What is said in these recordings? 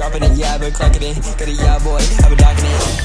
dropping it, yeah, I've been clocking it. Got it, yeah, boy, I've been docking it.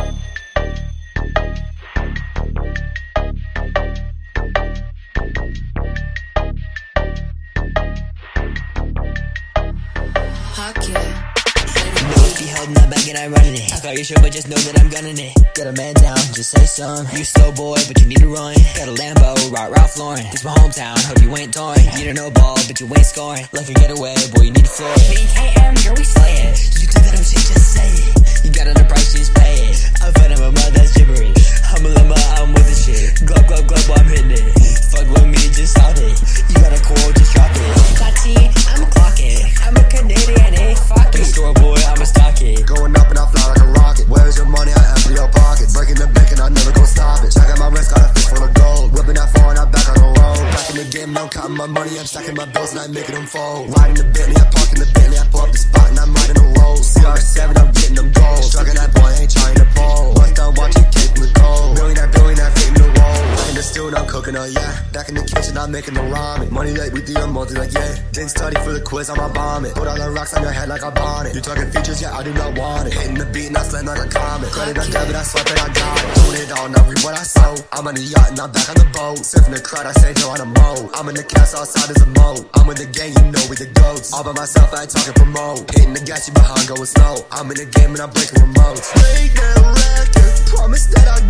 Be holding that bag and I'm running it. I call your show, but just know that I'm gunning it. Get a man down, just say some. You slow boy, but you need to run. Got a Lambo, rock Ralph Lauren. This my hometown, hope you ain't torn. You don't know ball, but you ain't scoring. Left your getaway, boy, you need to floor it. Me, KM, girl, we slay it. Did you do that shit? Just say it. You got it, the price, just pay it. I'm fed up, my mother, that's gibberish. I'm a lemma, I'm with the shit. Glub, glub, glub, I'm hitting it. Fuck with me, just start it. You got a call, just drop it. Tati, I'm a clock it. I'm a Canadian, eh? Fuck it. Store boy, I'm a stock it. Going up and I fly like a rocket. Where's your money? I empty your pockets. Breaking the bank and I never gon' stop it. Checking my wrist, got a fist full of gold. Whipping that phone, I'm back on the road. Back in the game, now I'm counting my money. I'm stacking my bills and I'm making them fold. Riding the Bentley, I park in the Bentley. I pull up the spot and I'm riding the rolls. CR7, I'm getting them goals. Struggling that boy, ain't trying to pull. Bust down, watch it cake from the cold. Billionaire, fake me the roll. Back in the stew and I'm cooking up, yeah. Back in the kitchen, I'm making the ramen. Money like we do a multi, like yeah. Didn't study for the quiz, I'm a bomb it. Put all the rocks on your head like I bought it. You talking features, yeah, I do not want it. Hitting the beat and I slam like a comet. Credit on debit, I swipe it, I got it. Doing it all, now read what I sold. I'm on the yacht and I'm back on the boat. Surfing the crowd, I say no on a mode. I'm in the castle outside as a moat. I'm with the gang, you know we the goats. All by myself, I ain't talking promote. Hitting the gas, you behind going slow. I'm in the game and I'm breaking remotes. Break that record, promise that I'll